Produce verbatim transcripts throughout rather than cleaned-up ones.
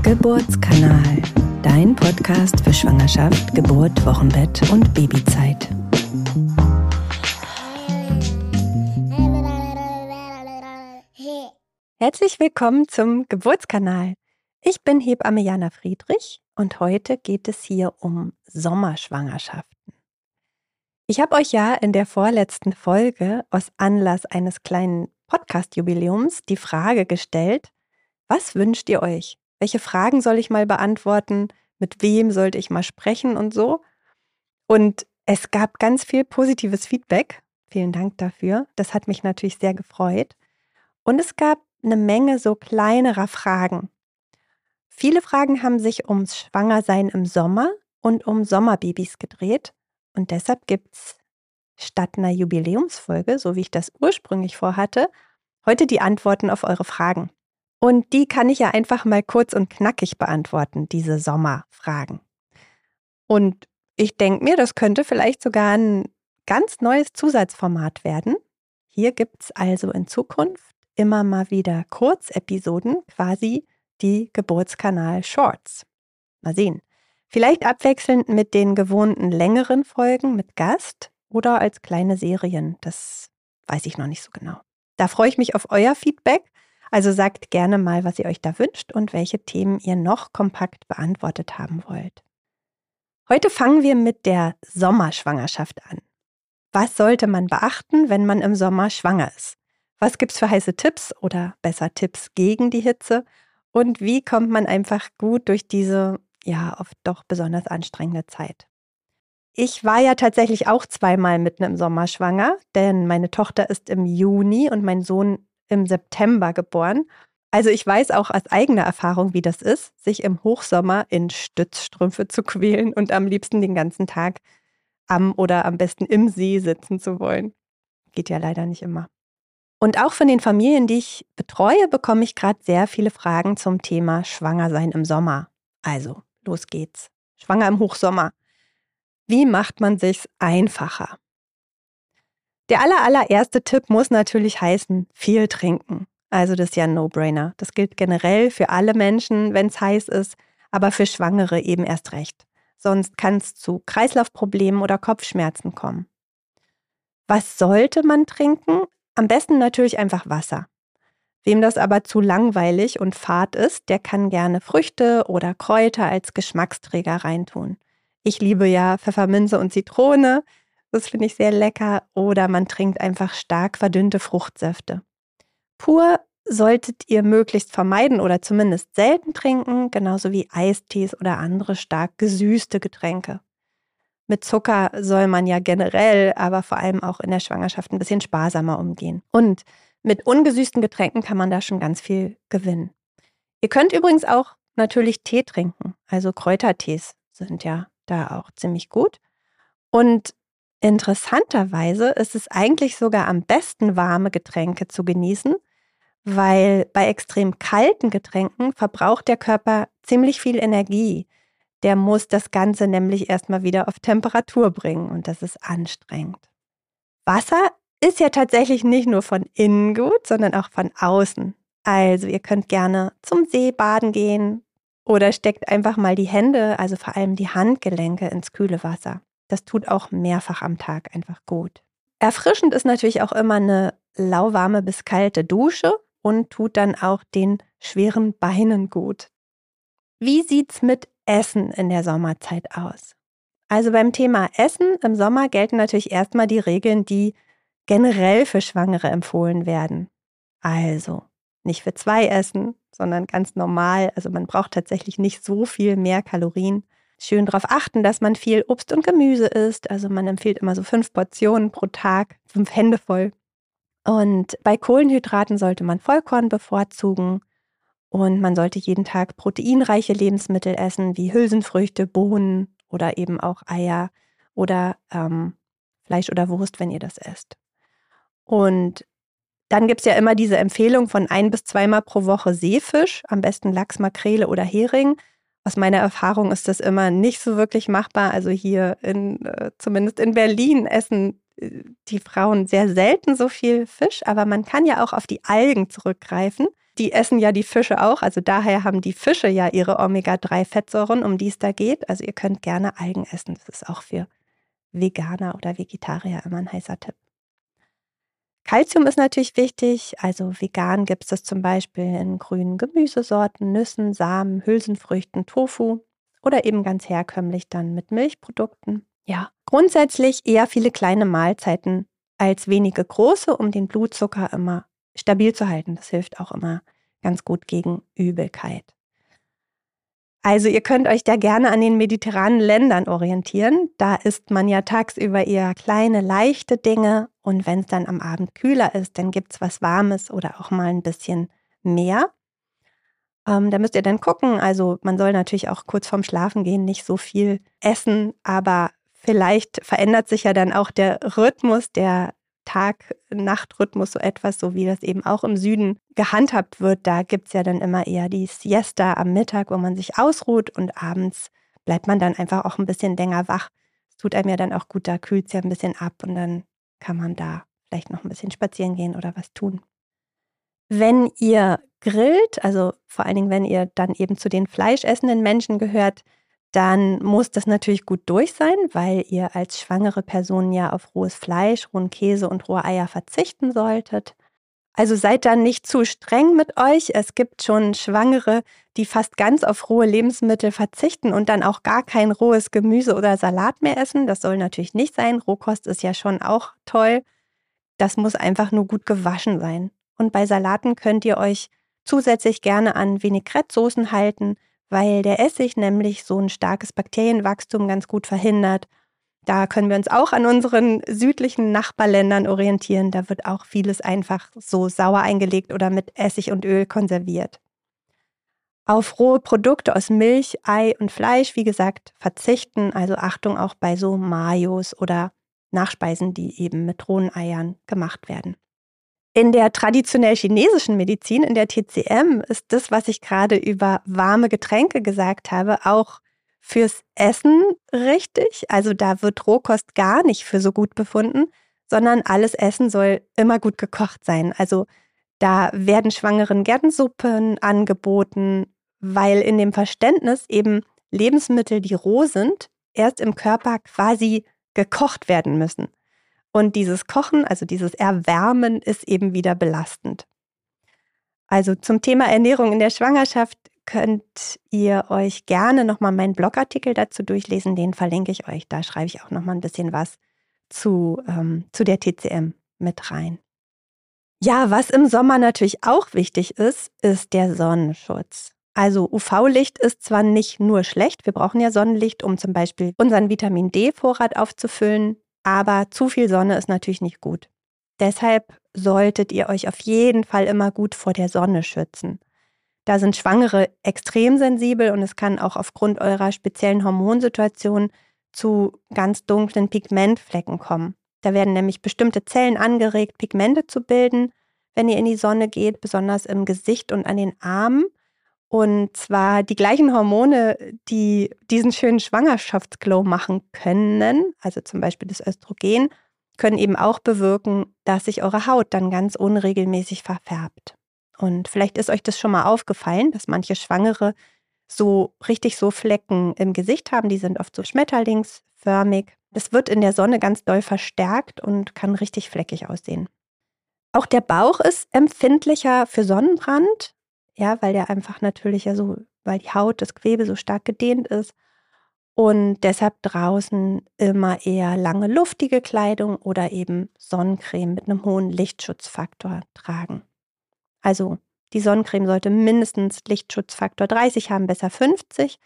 Geburtskanal, dein Podcast für Schwangerschaft, Geburt, Wochenbett und Babyzeit. Herzlich willkommen zum Geburtskanal. Ich bin Hebamme Jana Friedrich und heute geht es hier um Sommerschwangerschaften. Ich habe euch ja in der vorletzten Folge aus Anlass eines kleinen Podcast-Jubiläums die Frage gestellt: Was wünscht ihr euch? Welche Fragen soll ich mal beantworten? Mit wem sollte ich mal sprechen und so? Und es gab ganz viel positives Feedback. Vielen Dank dafür. Das hat mich natürlich sehr gefreut. Und es gab eine Menge so kleinerer Fragen. Viele Fragen haben sich ums Schwangersein im Sommer und um Sommerbabys gedreht. Und deshalb gibt es statt einer Jubiläumsfolge, so wie ich das ursprünglich vorhatte, heute die Antworten auf eure Fragen. Und die kann ich ja einfach mal kurz und knackig beantworten, diese Sommerfragen. Und ich denke mir, das könnte vielleicht sogar ein ganz neues Zusatzformat werden. Hier gibt es also in Zukunft immer mal wieder Kurzepisoden, quasi die Geburtskanal-Shorts. Mal sehen. Vielleicht abwechselnd mit den gewohnten längeren Folgen mit Gast oder als kleine Serien. Das weiß ich noch nicht so genau. Da freue ich mich auf euer Feedback. Also sagt gerne mal, was ihr euch da wünscht und welche Themen ihr noch kompakt beantwortet haben wollt. Heute fangen wir mit der Sommerschwangerschaft an. Was sollte man beachten, wenn man im Sommer schwanger ist? Was gibt's für heiße Tipps oder besser Tipps gegen die Hitze? Und wie kommt man einfach gut durch diese, ja, oft doch besonders anstrengende Zeit? Ich war ja tatsächlich auch zweimal mitten im Sommer schwanger, denn meine Tochter ist im Juni und mein Sohn im September geboren. Also ich weiß auch aus eigener Erfahrung, wie das ist, sich im Hochsommer in Stützstrümpfe zu quälen und am liebsten den ganzen Tag am oder am besten im See sitzen zu wollen. Geht ja leider nicht immer. Und auch von den Familien, die ich betreue, bekomme ich gerade sehr viele Fragen zum Thema Schwangersein im Sommer. Also, los geht's. Schwanger im Hochsommer. Wie macht man sich's einfacher? Der aller, allererste Tipp muss natürlich heißen, viel trinken. Also das ist ja ein No-Brainer. Das gilt generell für alle Menschen, wenn es heiß ist, aber für Schwangere eben erst recht. Sonst kann es zu Kreislaufproblemen oder Kopfschmerzen kommen. Was sollte man trinken? Am besten natürlich einfach Wasser. Wem das aber zu langweilig und fad ist, der kann gerne Früchte oder Kräuter als Geschmacksträger reintun. Ich liebe ja Pfefferminze und Zitrone. Das finde ich sehr lecker. Oder man trinkt einfach stark verdünnte Fruchtsäfte. Pur solltet ihr möglichst vermeiden oder zumindest selten trinken, genauso wie Eistees oder andere stark gesüßte Getränke. Mit Zucker soll man ja generell, aber vor allem auch in der Schwangerschaft ein bisschen sparsamer umgehen. Und mit ungesüßten Getränken kann man da schon ganz viel gewinnen. Ihr könnt übrigens auch natürlich Tee trinken. Also Kräutertees sind ja da auch ziemlich gut. Und interessanterweise ist es eigentlich sogar am besten, warme Getränke zu genießen, weil bei extrem kalten Getränken verbraucht der Körper ziemlich viel Energie. Der muss das Ganze nämlich erstmal wieder auf Temperatur bringen und das ist anstrengend. Wasser ist ja tatsächlich nicht nur von innen gut, sondern auch von außen. Also ihr könnt gerne zum See baden gehen oder steckt einfach mal die Hände, also vor allem die Handgelenke, ins kühle Wasser. Das tut auch mehrfach am Tag einfach gut. Erfrischend ist natürlich auch immer eine lauwarme bis kalte Dusche und tut dann auch den schweren Beinen gut. Wie sieht's mit Essen in der Sommerzeit aus? Also beim Thema Essen im Sommer gelten natürlich erstmal die Regeln, die generell für Schwangere empfohlen werden. Also nicht für zwei essen, sondern ganz normal. Also man braucht tatsächlich nicht so viel mehr Kalorien. Schön darauf achten, dass man viel Obst und Gemüse isst. Also man empfiehlt immer so fünf Portionen pro Tag, fünf Hände voll. Und bei Kohlenhydraten sollte man Vollkorn bevorzugen. Und man sollte jeden Tag proteinreiche Lebensmittel essen, wie Hülsenfrüchte, Bohnen oder eben auch Eier oder ähm, Fleisch oder Wurst, wenn ihr das esst. Und dann gibt es ja immer diese Empfehlung von ein- bis zweimal pro Woche Seefisch, am besten Lachs, Makrele oder Hering. Aus meiner Erfahrung ist das immer nicht so wirklich machbar. Also hier in, äh, zumindest in Berlin essen äh, die Frauen sehr selten so viel Fisch, aber man kann ja auch auf die Algen zurückgreifen. Die essen ja die Fische auch, also daher haben die Fische ja ihre Omega drei Fettsäuren, um die es da geht. Also ihr könnt gerne Algen essen, das ist auch für Veganer oder Vegetarier immer ein heißer Tipp. Calcium ist natürlich wichtig, also vegan gibt es das zum Beispiel in grünen Gemüsesorten, Nüssen, Samen, Hülsenfrüchten, Tofu oder eben ganz herkömmlich dann mit Milchprodukten. Ja, grundsätzlich eher viele kleine Mahlzeiten als wenige große, um den Blutzucker immer stabil zu halten. Das hilft auch immer ganz gut gegen Übelkeit. Also ihr könnt euch da gerne an den mediterranen Ländern orientieren. Da isst man ja tagsüber eher kleine, leichte Dinge und wenn es dann am Abend kühler ist, dann gibt es was Warmes oder auch mal ein bisschen mehr. Ähm, da müsst ihr dann gucken, also man soll natürlich auch kurz vorm Schlafengehen nicht so viel essen, aber vielleicht verändert sich ja dann auch der Rhythmus, der Tag-Nacht-Rhythmus so etwas, so wie das eben auch im Süden gehandhabt wird. Da gibt es ja dann immer eher die Siesta am Mittag, wo man sich ausruht und abends bleibt man dann einfach auch ein bisschen länger wach. Es tut einem ja dann auch gut, da kühlt es ja ein bisschen ab und dann kann man da vielleicht noch ein bisschen spazieren gehen oder was tun. Wenn ihr grillt, also vor allen Dingen, wenn ihr dann eben zu den fleischessenden Menschen gehört, dann muss das natürlich gut durch sein, weil ihr als schwangere Person ja auf rohes Fleisch, rohen Käse und rohe Eier verzichten solltet. Also seid dann nicht zu streng mit euch. Es gibt schon Schwangere, die fast ganz auf rohe Lebensmittel verzichten und dann auch gar kein rohes Gemüse oder Salat mehr essen. Das soll natürlich nicht sein. Rohkost ist ja schon auch toll. Das muss einfach nur gut gewaschen sein. Und bei Salaten könnt ihr euch zusätzlich gerne an Vinaigrette-Soßen halten, weil der Essig nämlich so ein starkes Bakterienwachstum ganz gut verhindert. Da können wir uns auch an unseren südlichen Nachbarländern orientieren. Da wird auch vieles einfach so sauer eingelegt oder mit Essig und Öl konserviert. Auf rohe Produkte aus Milch, Ei und Fleisch, wie gesagt, verzichten. Also Achtung auch bei so Mayos oder Nachspeisen, die eben mit rohen Eiern gemacht werden. In der traditionell chinesischen Medizin, in der T C M, ist das, was ich gerade über warme Getränke gesagt habe, auch fürs Essen richtig. Also da wird Rohkost gar nicht für so gut befunden, sondern alles Essen soll immer gut gekocht sein. Also da werden Schwangeren gern Suppen angeboten, weil in dem Verständnis eben Lebensmittel, die roh sind, erst im Körper quasi gekocht werden müssen. Und dieses Kochen, also dieses Erwärmen, ist eben wieder belastend. Also zum Thema Ernährung in der Schwangerschaft könnt ihr euch gerne nochmal meinen Blogartikel dazu durchlesen, den verlinke ich euch. Da schreibe ich auch nochmal ein bisschen was zu, ähm, zu der T C M mit rein. Ja, was im Sommer natürlich auch wichtig ist, ist der Sonnenschutz. Also U V-Licht ist zwar nicht nur schlecht, wir brauchen ja Sonnenlicht, um zum Beispiel unseren Vitamin D-Vorrat aufzufüllen, aber zu viel Sonne ist natürlich nicht gut. Deshalb solltet ihr euch auf jeden Fall immer gut vor der Sonne schützen. Da sind Schwangere extrem sensibel und es kann auch aufgrund eurer speziellen Hormonsituation zu ganz dunklen Pigmentflecken kommen. Da werden nämlich bestimmte Zellen angeregt, Pigmente zu bilden, wenn ihr in die Sonne geht, besonders im Gesicht und an den Armen. Und zwar die gleichen Hormone, die diesen schönen Schwangerschaftsglow machen können, also zum Beispiel das Östrogen, können eben auch bewirken, dass sich eure Haut dann ganz unregelmäßig verfärbt. Und vielleicht ist euch das schon mal aufgefallen, dass manche Schwangere so richtig so Flecken im Gesicht haben, die sind oft so schmetterlingsförmig. Das wird in der Sonne ganz doll verstärkt und kann richtig fleckig aussehen. Auch der Bauch ist empfindlicher für Sonnenbrand. Ja, weil der einfach natürlich ja so, weil die Haut, das Gewebe so stark gedehnt ist und deshalb draußen immer eher lange luftige Kleidung oder eben Sonnencreme mit einem hohen Lichtschutzfaktor tragen. Also die Sonnencreme sollte mindestens Lichtschutzfaktor dreißig haben, besser fünfzig.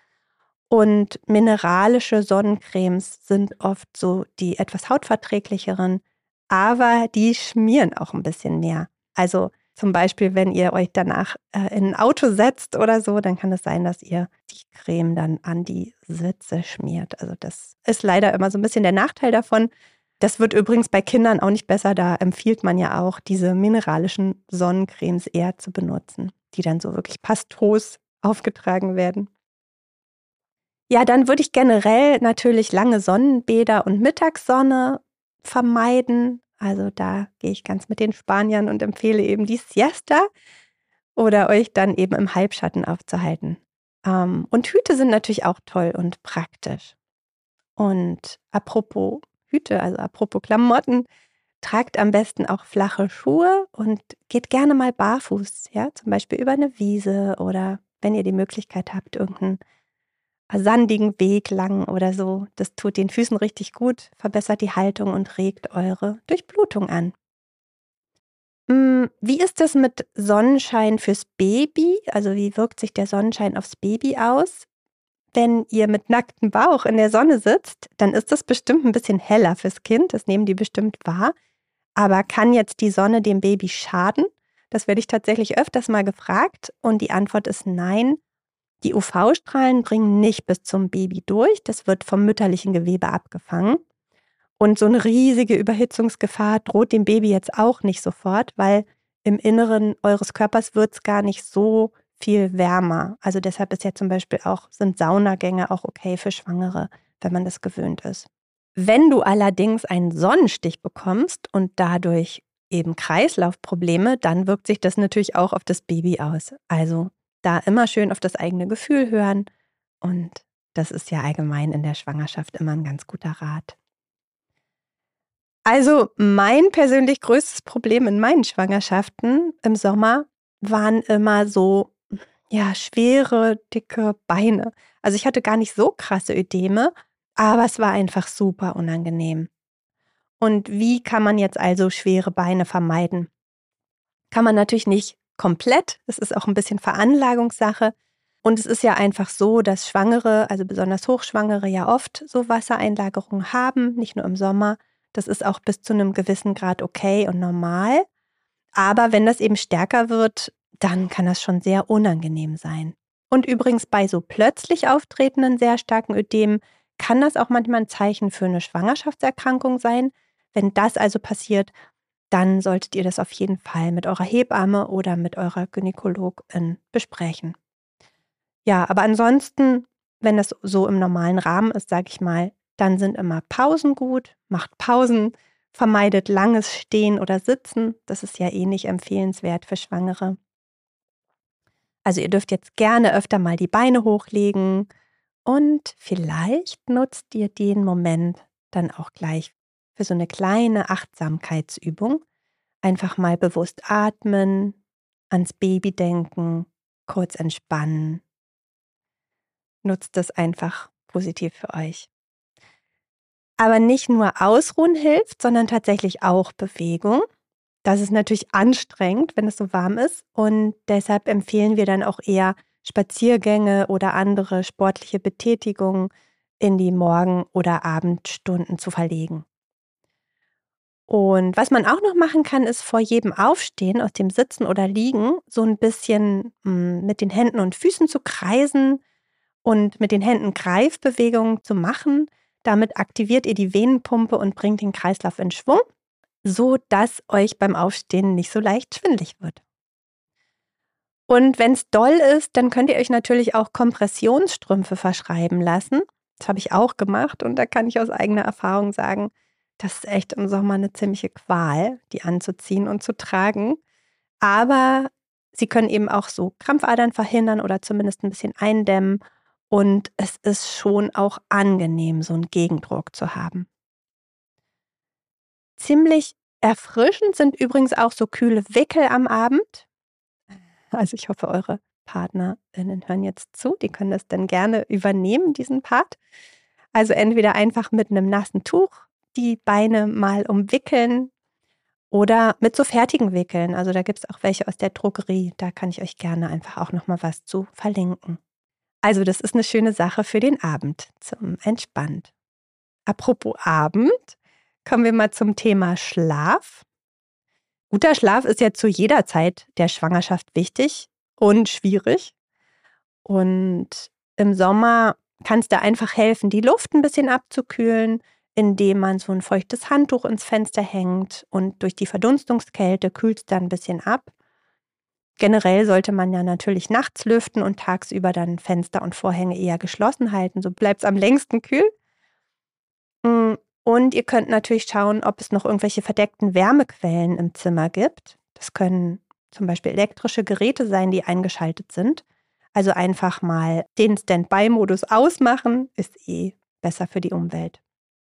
Und mineralische Sonnencremes sind oft so die etwas hautverträglicheren, aber die schmieren auch ein bisschen mehr. Also zum Beispiel, wenn ihr euch danach äh, in ein Auto setzt oder so, dann kann es sein, dass ihr die Creme dann an die Sitze schmiert. Also das ist leider immer so ein bisschen der Nachteil davon. Das wird übrigens bei Kindern auch nicht besser. Da empfiehlt man ja auch, diese mineralischen Sonnencremes eher zu benutzen, die dann so wirklich pastos aufgetragen werden. Ja, dann würde ich generell natürlich lange Sonnenbäder und Mittagssonne vermeiden. Also da gehe ich ganz mit den Spaniern und empfehle eben die Siesta. oder euch dann eben im Halbschatten aufzuhalten. Ähm, und Hüte sind natürlich auch toll und praktisch. Und apropos Hüte, also apropos Klamotten, tragt am besten auch flache Schuhe und geht gerne mal barfuß, ja, zum Beispiel über eine Wiese oder wenn ihr die Möglichkeit habt, irgendeinen sandigen Weg lang oder so. Das tut den Füßen richtig gut, verbessert die Haltung und regt eure Durchblutung an. Hm, wie ist das mit Sonnenschein fürs Baby? Also wie wirkt sich der Sonnenschein aufs Baby aus? Wenn ihr mit nacktem Bauch in der Sonne sitzt, dann ist das bestimmt ein bisschen heller fürs Kind, das nehmen die bestimmt wahr. Aber kann jetzt die Sonne dem Baby schaden? Das werde ich tatsächlich öfters mal gefragt und die Antwort ist nein. Die U V-Strahlen dringen nicht bis zum Baby durch, das wird vom mütterlichen Gewebe abgefangen. Und so eine riesige Überhitzungsgefahr droht dem Baby jetzt auch nicht sofort, weil im Inneren eures Körpers wird es gar nicht so viel wärmer. Also deshalb ist ja zum Beispiel auch, sind Saunagänge auch okay für Schwangere, wenn man das gewöhnt ist. Wenn du allerdings einen Sonnenstich bekommst und dadurch eben Kreislaufprobleme, dann wirkt sich das natürlich auch auf das Baby aus. Also da immer schön auf das eigene Gefühl hören und das ist ja allgemein in der Schwangerschaft immer ein ganz guter Rat. Also mein persönlich größtes Problem in meinen Schwangerschaften im Sommer waren immer so, ja, schwere, dicke Beine. Also ich hatte gar nicht so krasse Ödeme, aber es war einfach super unangenehm. Und wie kann man jetzt also schwere Beine vermeiden? Kann man natürlich nicht komplett, das ist auch ein bisschen Veranlagungssache. Und es ist ja einfach so, dass Schwangere, also besonders Hochschwangere, ja oft so Wassereinlagerungen haben, nicht nur im Sommer. Das ist auch bis zu einem gewissen Grad okay und normal. Aber wenn das eben stärker wird, dann kann das schon sehr unangenehm sein. Und übrigens bei so plötzlich auftretenden sehr starken Ödemen kann das auch manchmal ein Zeichen für eine Schwangerschaftserkrankung sein. Wenn das also passiert, dann solltet ihr das auf jeden Fall mit eurer Hebamme oder mit eurer Gynäkologin besprechen. Ja, aber ansonsten, wenn das so im normalen Rahmen ist, sage ich mal, dann sind immer Pausen gut, macht Pausen, vermeidet langes Stehen oder Sitzen. Das ist ja eh nicht empfehlenswert für Schwangere. Also ihr dürft jetzt gerne öfter mal die Beine hochlegen und vielleicht nutzt ihr den Moment dann auch gleich für so eine kleine Achtsamkeitsübung. Einfach mal bewusst atmen, ans Baby denken, kurz entspannen. Nutzt das einfach positiv für euch. Aber nicht nur Ausruhen hilft, sondern tatsächlich auch Bewegung. Das ist natürlich anstrengend, wenn es so warm ist. Und deshalb empfehlen wir dann auch eher Spaziergänge oder andere sportliche Betätigungen in die Morgen- oder Abendstunden zu verlegen. Und was man auch noch machen kann, ist vor jedem Aufstehen aus dem Sitzen oder Liegen so ein bisschen mh, mit den Händen und Füßen zu kreisen und mit den Händen Greifbewegungen zu machen. Damit aktiviert ihr die Venenpumpe und bringt den Kreislauf in Schwung, so dass euch beim Aufstehen nicht so leicht schwindelig wird. Und wenn es doll ist, dann könnt ihr euch natürlich auch Kompressionsstrümpfe verschreiben lassen. Das habe ich auch gemacht und da kann ich aus eigener Erfahrung sagen, das ist echt im Sommer eine ziemliche Qual, die anzuziehen und zu tragen. Aber sie können eben auch so Krampfadern verhindern oder zumindest ein bisschen eindämmen. Und es ist schon auch angenehm, so einen Gegendruck zu haben. Ziemlich erfrischend sind übrigens auch so kühle Wickel am Abend. Also ich hoffe, eure PartnerInnen hören jetzt zu. Die können das dann gerne übernehmen, diesen Part. Also entweder einfach mit einem nassen Tuch die Beine mal umwickeln oder mit so fertigen Wickeln. Also da gibt es auch welche aus der Drogerie. Da kann ich euch gerne einfach auch nochmal was zu verlinken. Also das ist eine schöne Sache für den Abend zum Entspannt. Apropos Abend, kommen wir mal zum Thema Schlaf. Guter Schlaf ist ja zu jeder Zeit der Schwangerschaft wichtig und schwierig. Und im Sommer kann es da einfach helfen, die Luft ein bisschen abzukühlen, indem man so ein feuchtes Handtuch ins Fenster hängt und durch die Verdunstungskälte kühlt es dann ein bisschen ab. Generell sollte man ja natürlich nachts lüften und tagsüber dann Fenster und Vorhänge eher geschlossen halten, so bleibt es am längsten kühl. Und ihr könnt natürlich schauen, ob es noch irgendwelche verdeckten Wärmequellen im Zimmer gibt. Das können zum Beispiel elektrische Geräte sein, die eingeschaltet sind. Also einfach mal den Standby-Modus ausmachen, ist eh besser für die Umwelt.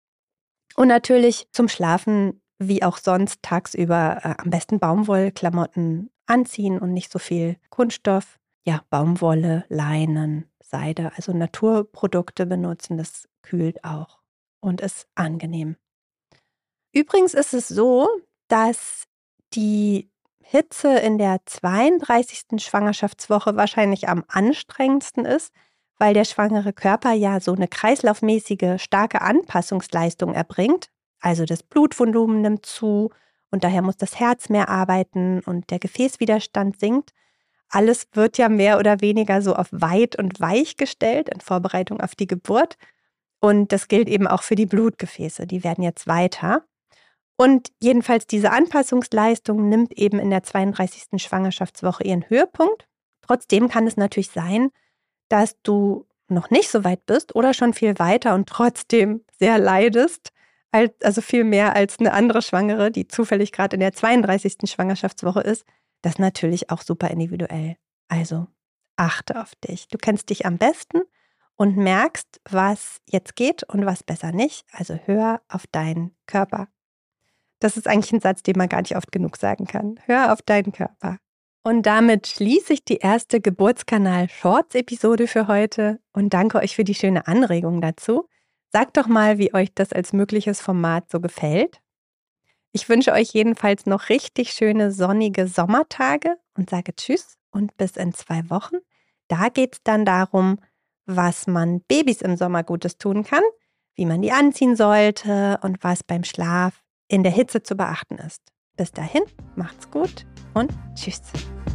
Und natürlich zum Schlafen, wie auch sonst, tagsüber äh, am besten Baumwollklamotten anziehen und nicht so viel Kunststoff. Ja, Baumwolle, Leinen, Seide, also Naturprodukte benutzen, das kühlt auch und ist angenehm. Übrigens ist es so, dass die Hitze in der zweiunddreißigsten Schwangerschaftswoche wahrscheinlich am anstrengendsten ist, weil der schwangere Körper ja so eine kreislaufmäßige, starke Anpassungsleistung erbringt. Also das Blutvolumen nimmt zu und daher muss das Herz mehr arbeiten und der Gefäßwiderstand sinkt. Alles wird ja mehr oder weniger so auf weit und weich gestellt in Vorbereitung auf die Geburt. Und das gilt eben auch für die Blutgefäße. Die werden jetzt weiter. Und jedenfalls diese Anpassungsleistung nimmt eben in der zweiunddreißigsten Schwangerschaftswoche ihren Höhepunkt. Trotzdem kann es natürlich sein, dass du noch nicht so weit bist oder schon viel weiter und trotzdem sehr leidest, also viel mehr als eine andere Schwangere, die zufällig gerade in der zweiunddreißigsten Schwangerschaftswoche ist. Das ist natürlich auch super individuell. Also achte auf dich. Du kennst dich am besten und merkst, was jetzt geht und was besser nicht. Also hör auf deinen Körper. Das ist eigentlich ein Satz, den man gar nicht oft genug sagen kann. Hör auf deinen Körper. Und damit schließe ich die erste Geburtskanal-Shorts-Episode für heute und danke euch für die schöne Anregung dazu. Sagt doch mal, wie euch das als mögliches Format so gefällt. Ich wünsche euch jedenfalls noch richtig schöne sonnige Sommertage und sage Tschüss und bis in zwei Wochen. Da geht es dann darum, was man Babys im Sommer Gutes tun kann, wie man die anziehen sollte und was beim Schlaf in der Hitze zu beachten ist. Bis dahin, macht's gut und tschüss.